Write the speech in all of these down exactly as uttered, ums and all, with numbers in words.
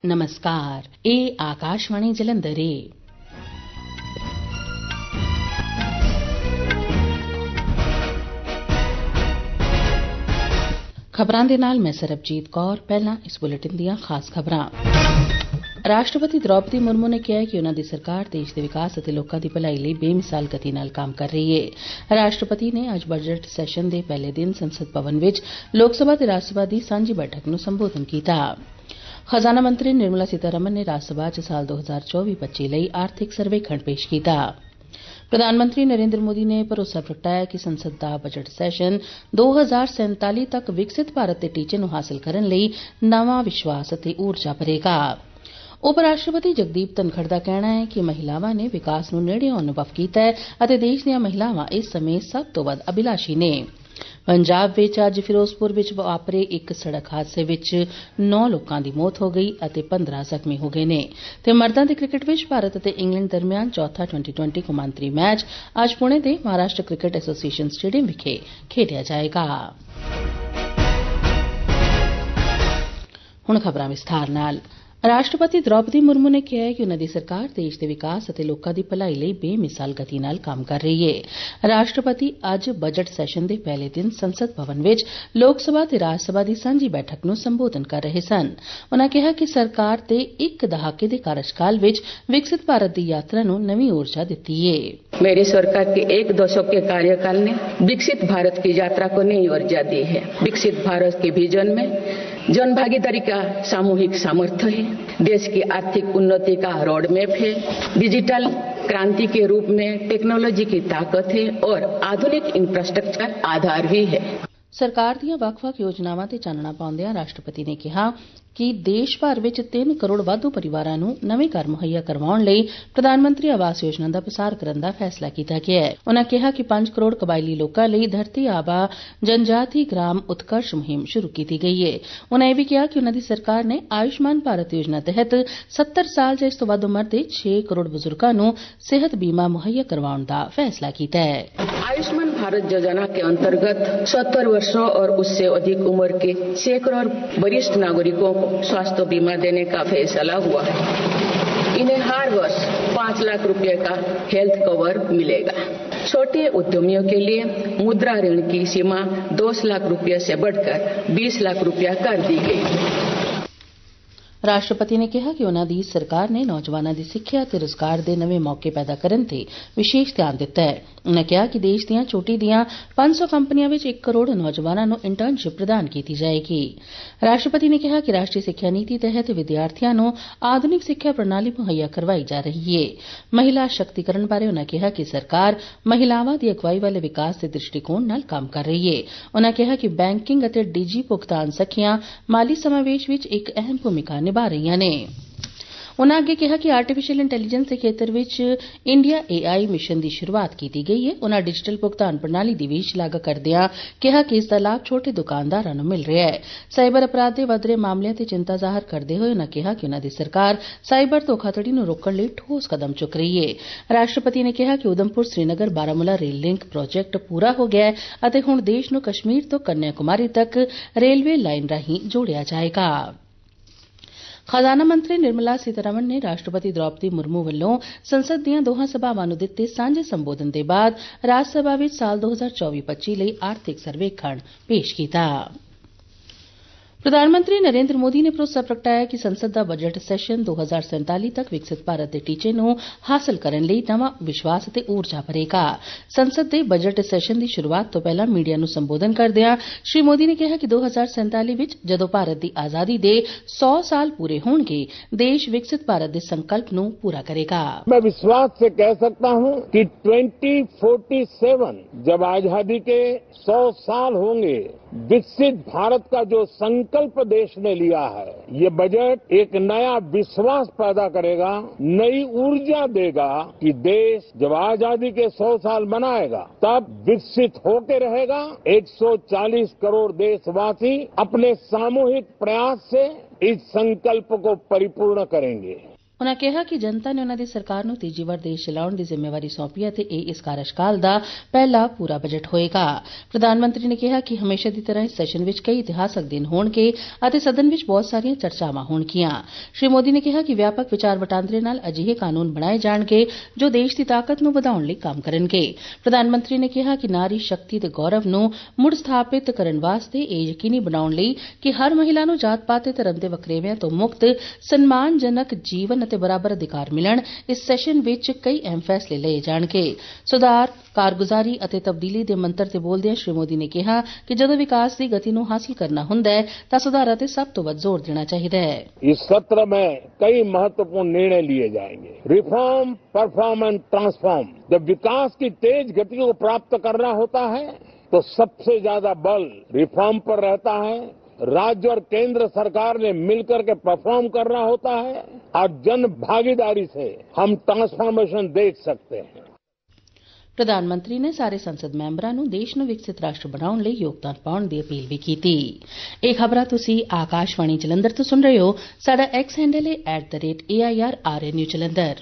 नमस्कार, ਇਹ ਆਕਾਸ਼ਵਾਣੀ ਜਲੰਧਰ ਏ। ਖਬਰਾਂ ਦੇ ਨਾਲ ਮੈਂ ਸਰਬਜੀਤ ਕੌਰ। ਪਹਿਲਾਂ ਇਸ ਬੁਲੇਟਿਨ ਦੀਆਂ ਖਾਸ ਖਬਰਾਂ। ਰਾਸ਼ਟਰਪਤੀ ਦ੍ਰੌਪਦੀ ਮੁਰਮੂ ਨੇ ਕਿਹਾ ਕਿ ਉਨ੍ਹਾਂ ਦੀ ਸਰਕਾਰ ਦੇਸ਼ ਦੇ ਵਿਕਾਸ ਅਤੇ ਲੋਕਾਂ ਦੀ ਭਲਾਈ ਲਈ ਬੇਮਿਸਾਲ ਗਤੀ ਨਾਲ ਕੰਮ ਕਰ ਰਹੀ ਏ। ਰਾਸ਼ਟਰਪਤੀ ਨੇ ਅੱਜ ਬਜਟ ਸੈਸ਼ਨ ਦੇ ਪਹਿਲੇ ਦਿਨ ਸੰਸਦ ਭਵਨ ਵਿੱਚ ਲੋਕ ਸਭਾ ਤੇ ਰਾਜ ਸਭਾ ਦੀ ਸਾਂਝੀ ਬੈਠਕ ਨੂੰ ਸੰਬੋਧਨ ਕੀਤਾ। ਖਜ਼ਾਨਾ ਮੰਤਰੀ ਨਿਰਮਲਾ ਸੀਤਾਰਮਨ ਨੇ ਰਾਜ ਸਭਾ ਚ ਸਾਲ ਦੋ ਹਜ਼ਾਰ ਚੌਵੀ ਪੱਚੀ ਲਈ ਆਰਥਿਕ ਸਰਵੇਖਣ ਪੇਸ਼ ਕੀਤਾ। ਪ੍ਰਧਾਨ ਮੰਤਰੀ ਨਰਿੰਦਰ ਮੋਦੀ ਨੇ ਭਰੋਸਾ ਪ੍ਰਗਟਾਇਆ ਕਿ ਸੰਸਦ ਦਾ ਬਜਟ ਸੈਸ਼ਨ ਦੋ ਹਜ਼ਾਰ ਸੈਂਤਾਲੀ ਤੱਕ ਵਿਕਸਿਤ ਭਾਰਤ ਦੇ ਟੀਚੇ ਨੂੰ ਹਾਸਲ ਕਰਨ ਲਈ ਨਵਾਂ ਵਿਸ਼ਵਾਸ ਅਤੇ ਊਰਜਾ ਭਰੇਗਾ। ਉਪ ਰਾਸ਼ਟਰਪਤੀ ਜਗਦੀਪ ਧਨਖੜ ਦਾ ਕਹਿਣਾ ਹੈ ਕਿ ਮਹਿਲਾਵਾਂ ਨੇ ਵਿਕਾਸ ਨੂੰ ਨੇੜਿਓਂ ਅਨੁਭਵ ਕੀਤਾ ਹੈ ਅਤੇ ਦੇਸ਼ ਦੀਆਂ ਮਹਿਲਾਵਾਂ ਇਸ ਸਮੇਂ ਸਭ ਤੋਂ ਵੱਧ ਅਭਿਲਾਸ਼ੀ ਨੇ। ਪੰਜਾਬ ਵਿੱਚ ਅੱਜ ਫਿਰੋਜ਼ਪੁਰ ਵਿੱਚ ਵਾਪਰੇ ਇੱਕ ਸੜਕ ਹਾਦਸੇ ਵਿੱਚ ਨੌ ਲੋਕਾਂ ਦੀ ਮੌਤ ਹੋ ਗਈ ਅਤੇ ਪੰਦਰਾਂ ਜ਼ਖਮੀ ਹੋ ਗਏ ਨੇ ਤੇ ਮਰਦਾਂ ਦੇ ਕ੍ਰਿਕਟ ਵਿੱਚ ਭਾਰਤ ਅਤੇ ਇੰਗਲੈਂਡ ਦਰਮਿਆਨ ਚੌਥਾ ਟਵੈਂਟੀ ਟਵੈਂਟੀ ਕੌਮਾਂਤਰੀ ਮੈਚ ਅੱਜ ਪੁਣੇ ਦੇ ਮਹਾਰਾਸ਼ਟਰ ਕ੍ਰਿਕਟ ਐਸੋਸੀਏਸ਼ਨ ਸਟੇਡੀਅਮ ਵਿਖੇ ਖੇਡਿਆ ਜਾਏਗਾ। ਹੁਣ ਖਬਰਾਂ ਵਿਸਥਾਰ ਨਾਲ। ਰਾਸ਼ਟਰਪਤੀ ਦ੍ਰੌਪਦੀ ਮੁਰਮੂ ਨੇ ਕਿਹਾ ਕਿ ਉਨ੍ਹਾਂ ਦੀ ਸਰਕਾਰ ਦੇਸ਼ ਦੇ ਵਿਕਾਸ ਅਤੇ ਲੋਕਾਂ ਦੀ ਭਲਾਈ ਲਈ ਬੇਮਿਸਾਲ ਗਤੀ ਨਾਲ ਕੰਮ ਕਰ ਰਹੀ ਏ। ਰਾਸ਼ਟਰਪਤੀ ਅੱਜ ਬਜਟ ਸੈਸ਼ਨ ਦੇ ਪਹਿਲੇ ਦਿਨ ਸੰਸਦ ਭਵਨ ਵਿੱਚ ਲੋਕ ਸਭਾ ਤੇ ਰਾਜ ਸਭਾ ਦੀ ਸਾਂਝੀ ਬੈਠਕ ਨੂੰ ਸੰਬੋਧਨ ਕਰ ਰਹੇ ਸਨ। ਉਨ੍ਹਾਂ ਕਿਹਾ ਕਿ ਸਰਕਾਰ ਦੇ ਇੱਕ ਦਹਾਕੇ ਦੇ ਕਾਰਜਕਾਲ ਵਿੱਚ ਵਿਕਸਿਤ ਭਾਰਤ ਦੀ ਯਾਤਰਾ ਨੂੰ ਨਵੀਂ ਊਰਜਾ ਦਿੱਤੀ ਏ। मेरी सरकार के एक दशक के कार्यकाल ने विकसित भारत की यात्रा को नई ऊर्जा दी है। विकसित भारत के विजन में जन भागीदारी का सामूहिक सामर्थ्य है। देश की आर्थिक उन्नति का रोड मैप है। डिजिटल क्रांति के रूप में टेक्नोलॉजी की ताकत है और आधुनिक इंफ्रास्ट्रक्चर आधार भी है। ਸਰਕਾਰ ਦੀਆਂ ਵੱਖ-ਵੱਖ ਯੋਜਨਾਵਾਂ ਤੇ ਚਾਨਣਾ ਪਾਉਂਦਿਆਂ ਰਾਸ਼ਟਰਪਤੀ ਨੇ ਕਿਹਾ ਕਿ ਦੇਸ਼ ਭਰ ਵਿੱਚ ਤਿੰਨ ਕਰੋੜ ਵਾਧੂ ਪਰਿਵਾਰਾਂ ਨੂੰ ਨਵੇਂ ਘਰ ਮੁਹੱਈਆ ਕਰਵਾਉਣ ਲਈ ਪ੍ਰਧਾਨ ਮੰਤਰੀ ਆਵਾਸ ਯੋਜਨਾ ਦਾ ਪ੍ਰਸਾਰ ਕਰਨ ਦਾ ਫੈਸਲਾ ਕੀਤਾ ਗਿਆ ਹੈ। ਉਨ੍ਹਾਂ ਕਿਹਾ ਕਿ ਪੰਜ ਕਰੋੜ ਕਬਾਇਲੀ ਲੋਕਾਂ ਲਈ ਧਰਤੀ ਆਬਾ ਜਨਜਾਤੀ ਗ੍ਰਾਮ ਉਤਕਰਸ਼ ਮੁਹਿੰਮ ਸ਼ੁਰੂ ਕੀਤੀ ਗਈ ਹੈ। ਉਨ੍ਹਾਂ ਇਹ ਵੀ ਕਿਹਾ ਕਿ ਉਨ੍ਹਾਂ ਦੀ ਸਰਕਾਰ ਨੇ ਆਯੁਸ਼ਮਾਨ ਭਾਰਤ ਯੋਜਨਾ ਤਹਿਤ ਸੱਤਰ ਸਾਲ ਜਾਂ ਇਸ ਤੋਂ ਵੱਧ ਉਮਰ ਦੇ ਛੇ ਕਰੋੜ ਬਜ਼ੁਰਗਾਂ ਨੂੰ ਸਿਹਤ ਬੀਮਾ ਮੁਹੱਈਆ ਕਰਵਾਉਣ ਦਾ ਫੈਸਲਾ ਕੀਤਾ ਹੈ। आयुष्मान भारत योजना के अंतर्गत सत्तर वर्षों और उससे अधिक उम्र के छह करोड़ वरिष्ठ नागरिकों को स्वास्थ्य बीमा देने का फैसला हुआ है। इन्हें हर वर्ष पाँच लाख रुपए का हेल्थ कवर मिलेगा। छोटे उद्यमियों के लिए मुद्रा ऋण की सीमा दस लाख रुपए से बढ़कर बीस लाख रुपया कर दी गई। ਰਾਸ਼ਟਰਪਤੀ ਨੇ ਕਿਹਾ ਕਿ ਉਨ੍ਹਾਂ ਦੀ ਸਰਕਾਰ ਨੇ ਨੌਜਵਾਨਾਂ ਦੀ ਸਿੱਖਿਆ ਅਤੇ ਰੁਜ਼ਗਾਰ ਦੇ ਨਵੇਂ ਮੌਕੇ ਪੈਦਾ ਕਰਨ ਤੇ ਵਿਸ਼ੇਸ਼ ਧਿਆਨ ਦਿੱਤਾ ਹੈ। ਉਨ੍ਹਾਂ ਕਿਹਾ ਕਿ ਦੇਸ਼ ਦੀਆਂ ਚੋਟੀ ਦੀਆਂ ਪੰਜ ਸੌ ਕੰਪਨੀਆਂ ਵਿੱਚ ਇੱਕ ਕਰੋੜ ਨੌਜਵਾਨਾਂ ਨੂੰ ਇੰਟਰਨਸ਼ਿਪ ਪ੍ਰਦਾਨ ਕੀਤੀ ਜਾਏਗੀ। ਰਾਸ਼ਟਰਪਤੀ ਨੇ ਕਿਹਾ ਕਿ ਰਾਸ਼ਟਰੀ ਸਿੱਖਿਆ ਨੀਤੀ ਤਹਿਤ ਵਿਦਿਆਰਥੀਆਂ ਨੂੰ ਆਧੁਨਿਕ ਸਿੱਖਿਆ ਪ੍ਰਣਾਲੀ ਮੁਹੱਈਆ ਕਰਵਾਈ ਜਾ ਰਹੀ ਹੈ। ਮਹਿਲਾ ਸ਼ਕਤੀਕਰਨ ਬਾਰੇ ਉਨ੍ਹਾਂ ਕਿਹਾ ਕਿ ਸਰਕਾਰ ਮਹਿਲਾਵਾਂ ਦੀ ਅਗਵਾਈ ਵਾਲੇ ਵਿਕਾਸ ਦੇ ਦ੍ਰਿਸ਼ਟੀਕੋਣ ਨਾਲ ਕੰਮ ਕਰ ਰਹੀ ਹੈ। ਉਨ੍ਹਾਂ ਕਿਹਾ ਕਿ ਬੈਂਕਿੰਗ ਅਤੇ ਡਿਜੀ ਭੁਗਤਾਨ ਸਖੀਆਂ ਮਾਲੀ ਸਮਾਵੇਸ਼ ਵਿੱਚ ਇੱਕ ਅਹਿਮ ਭੂਮਿਕਾ ਨਿਭਾ ਰਹੀਆਂ ਨੇ। ਉਨ੍ਹਾਂ ਅੱਗੇ ਕਿਹਾ ਕਿ ਆਰਟੀਫੀਸ਼ੀਅਲ ਇੰਟੈਲੀਜੈਂਸ ਦੇ ਖੇਤਰ ਵਿੱਚ ਇੰਡੀਆ ਏ ਆਈ ਮਿਸ਼ਨ ਦੀ ਸ਼ੁਰੂਆਤ ਕੀਤੀ ਗਈ ਹੈ। ਉਨ੍ਹਾਂ ਡਿਜੀਟਲ ਭੁਗਤਾਨ ਪ੍ਰਣਾਲੀ ਦੀ ਵੀ ਸ਼ਲਾਘਾ ਕਰਦਿਆਂ ਕਿਹਾ ਕਿ ਇਸ ਦਾ ਲਾਭ ਛੋਟੇ ਦੁਕਾਨਦਾਰਾਂ ਨੂੰ ਮਿਲ ਰਿਹਾ ਹੈ। ਸਾਈਬਰ ਅਪਰਾਧ ਦੇ ਵਧ ਰਹੇ ਮਾਮਲਿਆਂ ਤੇ ਚਿੰਤਾ ਜ਼ਾਹਰ ਕਰਦੇ ਹੋਏ ਉਨ੍ਹਾਂ ਕਿਹਾ ਕਿ ਉਨ੍ਹਾਂ ਦੀ ਸਰਕਾਰ ਸਾਈਬਰ ਧੋਖਾਧੜੀ ਨੂੰ ਰੋਕਣ ਲਈ ਠੋਸ ਕਦਮ ਚੁੱਕ ਰਹੀ ਹੈ। ਰਾਸ਼ਟਰਪਤੀ ਨੇ ਕਿਹਾ ਕਿ Udhampur Srinagar Baramulla rail link project ਪੂਰਾ ਹੋ ਗਿਆ ਹੈ ਅਤੇ ਹੁਣ ਦੇਸ਼ ਨੂੰ ਕਸ਼ਮੀਰ ਤੋਂ ਕੰਨਿਆ ਕੁਮਾਰੀ ਤੱਕ ਰੇਲਵੇ ਲਾਈਨ ਰਾਹੀਂ ਜੋੜਿਆ ਜਾਏਗਾ। ਖਜ਼ਾਨਾ ਮੰਤਰੀ ਨਿਰਮਲਾ ਸੀਤਾਰਮਨ ਨੇ ਰਾਸ਼ਟਰਪਤੀ ਦ੍ਰੌਪਦੀ ਮੁਰਮੂ ਵੱਲੋਂ ਸੰਸਦ ਦੀਆਂ ਦੋਹਾਂ ਸਭਾਵਾਂ ਨੂੰ ਦਿੱਤੇ ਸਾਂਝੇ ਸੰਬੋਧਨ ਦੇ ਬਾਅਦ ਰਾਜ ਸਭਾ ਵਿੱਚ ਸਾਲ ਦੋ ਹਜ਼ਾਰ ਚੌਵੀ ਪੱਚੀ ਲਈ ਆਰਥਿਕ ਸਰਵੇਖਣ ਪੇਸ਼ ਕੀਤਾ। ਪ੍ਰਧਾਨ ਮੰਤਰੀ ਨਰਿੰਦਰ ਮੋਦੀ ਨੇ ਭਰੋਸਾ ਪ੍ਰਗਟਾਇਆ ਕਿ ਸੰਸਦ ਦਾ ਬਜਟ ਸੈਸ਼ਨ ਦੋ ਹਜ਼ਾਰ ਸੈਂਤਾਲੀ ਤੱਕ ਵਿਕਸਿਤ ਭਾਰਤ ਦੇ ਟੀਚੇ ਨੂੰ ਹਾਸਲ ਕਰਨ ਲਈ ਨਵਾਂ ਵਿਸ਼ਵਾਸ ਅਤੇ ਊਰਜਾ ਭਰੇਗਾ। ਸੰਸਦ ਦੇ ਬਜਟ ਸੈਸ਼ਨ ਦੀ ਸ਼ੁਰੂਆਤ ਤੋਂ ਪਹਿਲਾਂ ਮੀਡੀਆ ਨੂੰ ਸੰਬੋਧਨ ਕਰਦਿਆਂ ਸ੍ਰੀ ਮੋਦੀ ਨੇ ਕਿਹਾ ਕਿ ਦੋ ਹਜ਼ਾਰ ਸੈਂਤਾਲੀ ਵਿੱਚ ਜਦੋਂ ਭਾਰਤ ਦੀ ਆਜ਼ਾਦੀ ਦੇ ਸੌ ਸਾਲ ਪੂਰੇ ਹੋਣਗੇ ਦੇਸ਼ ਵਿਕਸਿਤ ਭਾਰਤ ਦੇ ਸੰਕਲਪ ਨੂੰ ਪੂਰਾ ਕਰੇਗਾ। मैं विश्वास से कह सकता हूं कि ट्वेंटी फोर्टी सेवन जब आजादी के सौ साल होंगे विकसित भारत का जो संकल्प देश ने लिया है ये बजट एक नया विश्वास पैदा करेगा, नई ऊर्जा देगा कि देश जब आजादी के सौ साल मनाएगा तब विकसित होके रहेगा। एक सौ चालीस करोड़ देशवासी अपने सामूहिक प्रयास से इस संकल्प को परिपूर्ण करेंगे। ਉਨਾਂ ਕਿਹਾ ਕਿ ਜਨਤਾ ਨੇ ਉਨਾਂ ਦੀ ਸਰਕਾਰ ਨੂੰ ਤੀਜੀ ਵਾਰ ਦੇਸ਼ ਚਲਾਉਣ ਦੀ ਜ਼ਿੰਮੇਵਾਰੀ ਸੌਂਪੀ ਹੈ ਅਤੇ ਇਹ ਇਸ ਕਾਰਜਕਾਲ ਦਾ ਪਹਿਲਾ ਪੂਰਾ ਬਜਟ ਹੋਏਗਾ। ਪ੍ਰਧਾਨ ਮੰਤਰੀ ਨੇ ਕਿਹਾ ਕਿ ਹਮੇਸ਼ਾ ਦੀ ਤਰ੍ਹਾਂ ਇਸ ਸੈਸ਼ਨ ਵਿੱਚ ਕਈ ਇਤਿਹਾਸਕ ਦਿਨ ਹੋਣਗੇ ਅਤੇ ਸਦਨ ਵਿੱਚ ਬਹੁਤ ਸਾਰੀਆਂ ਚਰਚਾਵਾਂ ਹੋਣਗੀਆਂ। ਸ਼੍ਰੀ ਮੋਦੀ ਨੇ ਕਿਹਾ ਕਿ ਵਿਆਪਕ ਵਿਚਾਰ ਵਟਾਂਦਰੇ ਨਾਲ ਅਜਿਹੇ ਕਾਨੂੰਨ ਬਣਾਏ ਜਾਣਗੇ ਜੋ ਦੇਸ਼ ਦੀ ਤਾਕਤ ਨੂੰ ਵਧਾਉਣ ਲਈ ਕੰਮ ਕਰਨਗੇ। ਪ੍ਰਧਾਨ ਮੰਤਰੀ ਨੇ ਕਿਹਾ ਕਿ ਨਾਰੀ ਸ਼ਕਤੀ ਤੇ ਗੌਰਵ ਨੂੰ ਮੁੜ ਸਥਾਪਿਤ ਕਰਨ ਵਾਸਤੇ ਇਹ ਯਕੀਨੀ ਬਣਾਉਣ ਲਈ ਕਿ ਹਰ ਮਹਿਲਾ ਨੂੰ ਜਾਤ ਪਾਤ ਤੇ ਧਰਮ ਦੇ ਵਖਰੇਵਿਆਂ ਤੋਂ ਮੁਕਤ ਸਨਮਾਨਜਨਕ ਜੀਵਨ ਅਤੇ ਬਰਾਬਰ ਅਧਿਕਾਰ ਮਿਲਣ ਇਸ ਸੈਸ਼ਨ ਵਿੱਚ ਕਈ ਅਹਿਮ ਫੈਸਲੇ ਲਏ ਜਾਣਗੇ। ਸੁਧਾਰ, ਕਾਰਗੁਜ਼ਾਰੀ ਅਤੇ ਤਬਦੀਲੀ ਦੇ ਮੰਤਰ ਤੇ ਬੋਲਦਿਆਂ ਸ਼੍ਰੀ ਮੋਦੀ ਨੇ ਕਿਹਾ ਕਿ ਜਦੋਂ ਵਿਕਾਸ ਦੀ ਗਤੀ ਨੂੰ ਹਾਸਲ ਕਰਨਾ ਹੁੰਦਾ ਹੈ ਤਾਂ ਸੁਧਾਰਾਂ ਤੇ ਸਭ ਤੋਂ ਵੱਧ ਜ਼ੋਰ ਦੇਣਾ ਚਾਹੀਦਾ ਹੈ। इस सत्र में कई महत्वपूर्ण निर्णय लिए जाएंगे। Reform, perform and transform. जब विकास की तेज गति को प्राप्त करना होता है तो सबसे ज्यादा बल रिफॉर्म पर रहता है। राज्य और केंद्र सरकार ने मिलकर के परफॉर्म करना होता है और जन भागीदारी से हम ट्रांसफॉर्मेशन देख सकते हैं। ਪ੍ਰਧਾਨ ਮੰਤਰੀ ਨੇ ਸਾਰੇ ਸੰਸਦ ਮੈਂਬਰਾਂ ਨੂੰ ਦੇਸ਼ ਨੂੰ ਵਿਕਸਿਤ ਰਾਸ਼ਟਰ ਬਣਾਉਣ ਲਈ ਯੋਗਦਾਨ ਪਾਉਣ ਦੀ ਅਪੀਲ ਵੀ ਕੀਤੀ। ਇਹ ਖਬਰਾਂ ਤੁਸੀਂ ਆਕਾਸ਼ਵਾਣੀ ਜਲੰਧਰ ਤੋਂ ਸੁਣ ਰਹੇ ਹੋ। ਸਾਡਾ ਐਕਸ ਹੈਂਡਲ ਹੈ at the rate A I R R N U Jalandhar.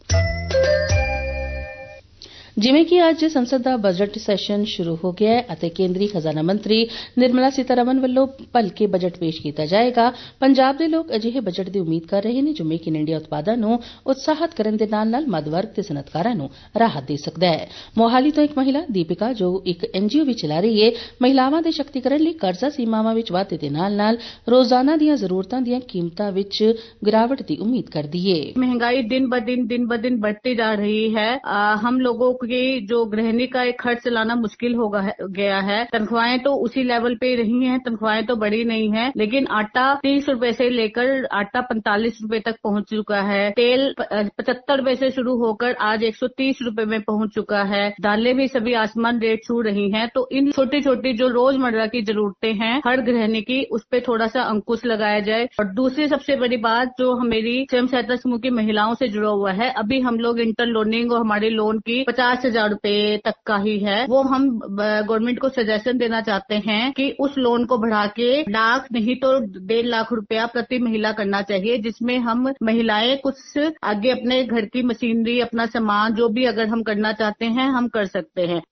ਜਿਵੇਂ ਕਿ ਅੱਜ ਸੰਸਦ ਦਾ ਬਜਟ ਸੈਸ਼ਨ ਸ਼ੁਰੂ ਹੋ ਗਿਆ ਹੈ ਅਤੇ ਕੇਂਦਰੀ ਖਜ਼ਾਨਾ ਮੰਤਰੀ ਨਿਰਮਲਾ ਸੀਤਾਰਮਨ ਵੱਲੋਂ ਭਲਕੇ ਬਜਟ ਪੇਸ਼ ਕੀਤਾ ਜਾਏਗਾ, ਪੰਜਾਬ ਦੇ ਲੋਕ ਅਜਿਹੇ ਬਜਟ ਦੀ ਉਮੀਦ ਕਰ ਰਹੇ ਨੇ ਜੋ ਮੇਕ ਇਨ ਇੰਡੀਆ ਉਤਪਾਦਾਂ ਨੂੰ ਉਤਸ਼ਾਹਿਤ ਕਰਨ ਦੇ ਨਾਲ ਨਾਲ ਮੱਧ ਵਰਗ ਤੇ ਸਨਅਤਕਾਰਾਂ ਨੂੰ ਰਾਹਤ ਦੇ ਸਕਦਾ ਹੈ। ਮੋਹਾਲੀ ਤੋਂ ਇੱਕ ਮਹਿਲਾ ਦੀਪਿਕਾ ਜੋ ਇੱਕ ਐਨਜੀਓ ਵੀ ਚਲਾ ਰਹੀ ਹੈ, ਮਹਿਲਾਵਾਂ ਦੇ ਸ਼ਕਤੀਕਰਨ ਲਈ ਕਰਜ਼ਾ ਸੀਮਾਵਾਂ ਵਿੱਚ ਵਾਧੇ ਦੇ ਨਾਲ ਨਾਲ ਰੋਜ਼ਾਨਾ ਦੀਆਂ ਜ਼ਰੂਰਤਾਂ ਦੀਆਂ ਕੀਮਤਾਂ ਵਿੱਚ ਗਿਰਾਵਟ ਦੀ ਉਮੀਦ ਕਰਦੀ ਹੈ। महंगाई दिन ब दिन दिन ब दिन बढ़ती जा रही है। आ, हम लोगों की जो गृहिणी का एक खर्च चलाना मुश्किल हो गया है। तनख्वाहें तो उसी लेवल पे रही हैं, तनख्वाहें तो बढ़ी नहीं है, लेकिन आटा तीस रुपए से लेकर आटा पैंतालीस रुपए तक पहुंच चुका है। तेल पचहत्तर रुपए से शुरू होकर आज एक सौ तीस रुपए में पहुंच चुका है। दालें भी सभी आसमान रेट छू रही हैं। तो इन छोटी छोटी जो रोजमर्रा की जरूरतें हैं हर गृहिणी की, उस पर थोड़ा सा अंकुश लगाया जाए। और दूसरी सबसे बड़ी बात जो मेरी स्वयं सहायता समूह की महिलाओं से जुड़ा हुआ है, अभी हम लोग इंटर लोनिंग और हमारे लोन की पचास हजार रुपए तक का ही है, वो हम गवर्नमेंट को सजेशन देना चाहते हैं कि उस लोन को बढ़ा के लाख नहीं तो डेढ़ लाख रुपया प्रति महिला करना चाहिए, जिसमें हम महिलाएं कुछ आगे अपने घर की मशीनरी, अपना सामान जो भी अगर हम करना चाहते हैं हम कर सकते हैं।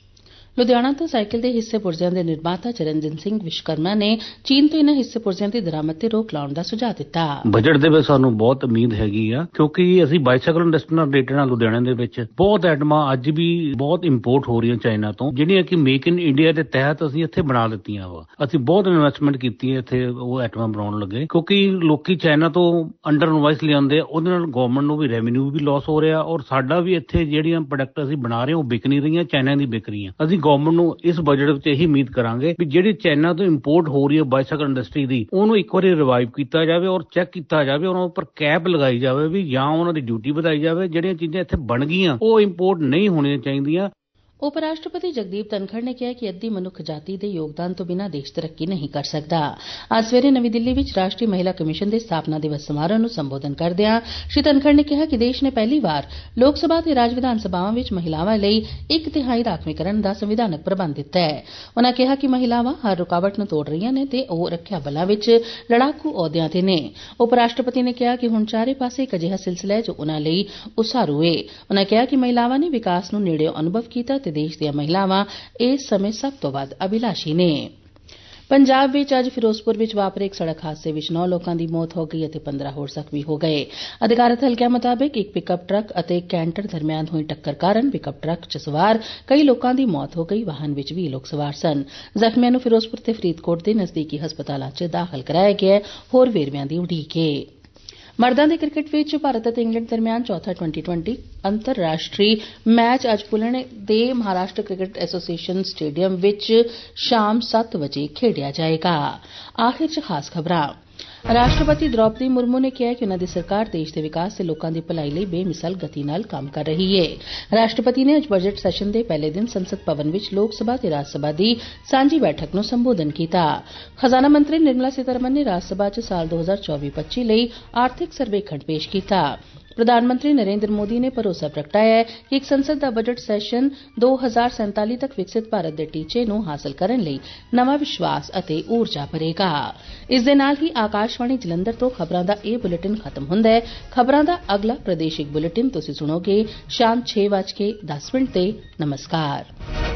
ਲੁਧਿਆਣਾ ਤੋਂ ਸਾਈਕਲ ਦੇ ਹਿੱਸੇ ਪੁਰਜ਼ਿਆਂ ਦੇ ਨਿਰਮਾਤਾ ਚਰਨਜੀਤ ਸਿੰਘ ਵਿਸ਼ਵਕਰਮਾ ਨੇ ਚੀਨ ਤੋਂ ਇਨ੍ਹਾਂ ਹਿੱਸੇ ਪੁਰਜ਼ਿਆਂ ਦੀ ਦਰਾਮਦ ਤੇ ਰੋਕ ਲਾਉਣ ਦਾ ਸੁਝਾਅ ਦਿੱਤਾ। ਬਜਟ ਦੇ ਵਿੱਚ ਸਾਨੂੰ ਬਹੁਤ ਉਮੀਦ ਹੈਗੀ ਆ ਕਿਉਂਕਿ ਅਸੀਂ ਬਾਈਸਾਈਕਲ ਇੰਡਸਟਰੀ ਨਾਲ ਰਿਲੇਟਡ ਆ। ਲੁਧਿਆਣਾ ਦੇ ਵਿੱਚ ਬਹੁਤ ਆਈਟਮਾਂ ਅੱਜ ਵੀ ਬਹੁਤ ਇੰਪੋਰਟ ਹੋ ਰਹੀਆਂ ਚਾਈਨਾ ਤੋਂ, ਜਿਹੜੀਆਂ ਕਿ ਮੇਕ ਇਨ ਇੰਡੀਆ ਦੇ ਤਹਿਤ ਅਸੀਂ ਇੱਥੇ ਬਣਾ ਦਿੱਤੀਆਂ ਵਾ। ਅਸੀਂ ਬਹੁਤ ਇਨਵੈਸਟਮੈਂਟ ਕੀਤੀ ਹੈ ਇੱਥੇ ਉਹ ਆਈਟਮਾਂ ਬਣਾਉਣ ਲੱਗੇ, ਕਿਉਂਕਿ ਲੋਕੀ ਚਾਈਨਾ ਤੋਂ ਅੰਡਰ ਇਨਵਾਇਸ ਲਿਆਉਂਦੇ ਆ, ਉਹਦੇ ਨਾਲ ਗਵਰਨਮੈਂਟ ਨੂੰ ਵੀ ਰੈਵਨਿਊ ਵੀ ਲਾਸ ਹੋ ਰਿਹਾ ਔਰ ਸਾਡਾ ਵੀ ਇੱਥੇ ਜਿਹੜੀਆਂ ਪ੍ਰੋਡਕਟ ਅਸੀਂ ਬਣਾ ਰਹੇ ਉਹ ਵਿਕ ਨਹੀਂ ਰਹੀਆਂ, ਚਾਈਨਾ ਦੀ ਵਿਕ ਰਹੀਆਂ। ਅਸੀਂ ਗਵਰਨਮੈਂਟ ਨੂੰ ਇਸ ਬਜਟ ਵਿੱਚ ਇਹੀ ਉਮੀਦ ਕਰਾਂਗੇ ਵੀ ਜਿਹੜੀ ਚਾਈਨਾ ਤੋਂ ਇੰਪੋਰਟ ਹੋ ਰਹੀ ਹੈ ਬਾਈਸਾਈਕਲ ਇੰਡਸਟਰੀ ਦੀ, ਉਹਨੂੰ ਇੱਕ ਵਾਰੀ ਰਿਵਾਈਵ ਕੀਤਾ ਜਾਵੇ ਔਰ ਚੈੱਕ ਕੀਤਾ ਜਾਵੇ, ਉਹਨਾਂ ਉੱਪਰ ਕੈਪ ਲਗਾਈ ਜਾਵੇ ਵੀ ਜਾਂ ਉਹਨਾਂ ਦੀ ਡਿਊਟੀ ਵਧਾਈ ਜਾਵੇ। ਜਿਹੜੀਆਂ ਚੀਜ਼ਾਂ ਇੱਥੇ ਬਣ ਗਈਆਂ ਉਹ ਇੰਪੋਰਟ ਨਹੀਂ ਹੋਣੀਆਂ ਚਾਹੀਦੀਆਂ। ਉਪ ਰਾਸ਼ਟਰਪਤੀ ਜਗਦੀਪ ਧਨਖੜ ਨੇ ਕਿਹਾ ਕਿ ਅੱਧੀ ਮਨੁੱਖ ਜਾਤੀ ਦੇ ਯੋਗਦਾਨ ਤੋਂ ਬਿਨਾਂ ਦੇਸ਼ ਤਰੱਕੀ ਨਹੀਂ ਕਰ ਸਕਦਾ। ਅੱਜ ਸਵੇਰੇ ਨਵੀਂ ਦਿੱਲੀ ਵਿੱਚ ਰਾਸ਼ਟਰੀ ਮਹਿਲਾ ਕਮਿਸ਼ਨ ਦੇ ਸਥਾਪਨਾ ਦਿਵਸ ਸਮਾਰੋਹ ਨੂੰ ਸੰਬੋਧਨ ਕਰਦਿਆਂ ਸ਼੍ਰੀ ਧਨਖੜ ਨੇ ਕਿਹਾ ਕਿ ਦੇਸ਼ ਨੇ ਪਹਿਲੀ ਵਾਰ ਲੋਕ ਸਭਾ ਤੇ ਰਾਜ ਵਿਧਾਨ ਸਭਾਵਾਂ ਵਿੱਚ ਮਹਿਲਾਵਾਂ ਲਈ ਇੱਕ ਤਿਹਾਈ ਰਾਖਵੀਕਰਨ ਦਾ ਸੰਵਿਧਾਨਕ ਪ੍ਰਬੰਧ ਦਿੱਤਾ ਹੈ। ਉਨ੍ਹਾਂ ਕਿਹਾ ਕਿ ਮਹਿਲਾਵਾਂ ਹਰ ਰੁਕਾਵਟ ਨੂੰ ਤੋੜ ਰਹੀਆਂ ਨੇ ਤੇ ਉਹ ਰੱਖਿਆ ਬਲਾਂ ਵਿੱਚ ਲੜਾਕੂ ਅਹੁਦਿਆਂ ਤੇ ਨੇ। ਉਪ ਰਾਸ਼ਟਰਪਤੀ ਨੇ ਕਿਹਾ ਕਿ ਹੁਣ ਚਾਰੇ ਪਾਸੇ ਇੱਕ ਅਜਿਹਾ ਸਿਲਸਿਲਾ ਹੈ ਜੋ ਉਨ੍ਹਾਂ ਲਈ ਉਸਾਰੂ ਏ। ਉਨ੍ਹਾਂ ਕਿਹਾ ਕਿ ਮਹਿਲਾਵਾਂ ਨੇ ਵਿਕਾਸ ਨੂੰ ਨੇੜਿਓਂ ਅਨੁਭਵ ਕੀਤਾ ਤੇ ਦੇਸ਼ ਦੀਆਂ ਮਹਿਲਾਵਾਂ ਇਸ ਸਮੇਂ ਸਭ ਤੋਂ ਵੱਧ ਅਭਿਲਾਸ਼ੀ ਨੇ। ਪੰਜਾਬ ਵਿੱਚ ਅੱਜ ਫਿਰੋਜ਼ਪੁਰ ਵਿੱਚ ਵਾਪਰੇ ਇੱਕ ਸੜਕ ਹਾਦਸੇ ਵਿੱਚ ਨੌ ਲੋਕਾਂ ਦੀ ਮੌਤ ਹੋ ਗਈ ਅਤੇ ਪੰਦਰਾਂ ਹੋਰ ਜ਼ਖਮੀ ਹੋ ਗਏ। ਅਧਿਕਾਰਤ ਹਲਕਿਆਂ ਮੁਤਾਬਕ ਇੱਕ ਪਿਕਅਪ ਟਰੱਕ ਅਤੇ ਕੈਂਟਰ ਦਰਮਿਆਨ ਹੋਈ ਟੱਕਰ ਕਾਰਨ ਪਿਕਅਪ ਟਰੱਕ 'ਚ ਸਵਾਰ ਕਈ ਲੋਕਾਂ ਦੀ ਮੌਤ ਹੋ ਗਈ। ਵਾਹਨ ਵਿੱਚ ਵੀਹ ਲੋਕ ਸਵਾਰ ਸਨ। ਜ਼ਖਮੀਆਂ ਨੂੰ ਫਿਰੋਜ਼ਪੁਰ ਤੇ ਫਰੀਦਕੋਟ ਦੇ ਨਜ਼ਦੀਕੀ ਹਸਪਤਾਲਾਂ 'ਚ ਦਾਖਲ ਕਰਾਇਆ ਗਿਆ। ਹੋਰ ਵੇਰਵਿਆਂ ਦੀ ਉਡੀਕ ਏ। ਮਰਦਾਂ ਦੇ ਕ੍ਰਿਕਟ ਵਿੱਚ ਭਾਰਤ ਅਤੇ ਇੰਗਲੈਂਡ ਦਰਮਿਆਨ ਚੌਥਾ ਟਵੈਂਟੀ ਟਵੈਂਟੀ ਅੰਤਰਰਾਸ਼ਟਰੀ ਮੈਚ ਅੱਜ ਪੁਣੇ ਦੇ ਮਹਾਰਾਸ਼ਟਰ ਕ੍ਰਿਕਟ ਐਸੋਸੀਏਸ਼ਨ ਸਟੇਡੀਅਮ ਵਿੱਚ ਸ਼ਾਮ ਸੱਤ ਵਜੇ ਖੇਡਿਆ ਜਾਏਗਾ। ਆਖਿਰ 'ਚ ਖਾਸ ਖਬਰਾਂ। ਰਾਸ਼ਟਰਪਤੀ ਦ੍ਰੌਪਦੀ ਮੁਰਮੂ ਨੇ ਕਿਹਾ ਕਿ ਉਨ੍ਹਾਂ ਦੀ ਸਰਕਾਰ ਦੇਸ਼ ਦੇ ਵਿਕਾਸ ਤੇ ਲੋਕਾਂ ਦੀ ਭਲਾਈ ਲਈ ਬੇਮਿਸਾਲ ਗਤੀ ਨਾਲ ਕੰਮ ਕਰ ਰਹੀ ਹੈ। ਰਾਸ਼ਟਰਪਤੀ ਨੇ ਅੱਜ ਬਜਟ ਸੈਸ਼ਨ ਦੇ ਪਹਿਲੇ ਦਿਨ ਸੰਸਦ ਭਵਨ ਵਿੱਚ ਲੋਕ ਸਭਾ ਤੇ ਰਾਜ ਸਭਾ ਦੀ ਸਾਂਝੀ ਬੈਠਕ ਨੂੰ ਸੰਬੋਧਨ ਕੀਤਾ। ਖਜ਼ਾਨਾ ਮੰਤਰੀ ਨਿਰਮਲਾ ਸੀਤਾਰਮਨ ਨੇ ਰਾਜ ਸਭਾ 'ਚ ਸਾਲ ਦੋ ਹਜ਼ਾਰ ਚੌਵੀ ਪੱਚੀ ਲਈ ਆਰਥਿਕ ਸਰਵੇਖਣ ਪੇਸ਼ ਕੀਤਾ। प्रधान मंत्री नरेंद्र मोदी ने भरोसा प्रगटाया है कि एक संसद दा बजट सैशन दो हज़ार सैंताली तक विकसित भारत दे टीचे नूं हासिल करन लई नवां विश्वास अते ऊर्जा भरेगा। इस दे नाल ही आकाशवाणी जलंधर तो खबरां दा एह बुलेटिन खत्म हुंदा है। खबरां दा अगला प्रादेशिक बुलेटिन तुसीं सुणोगे शाम छे बज के दस मिनट ते। नमस्कार।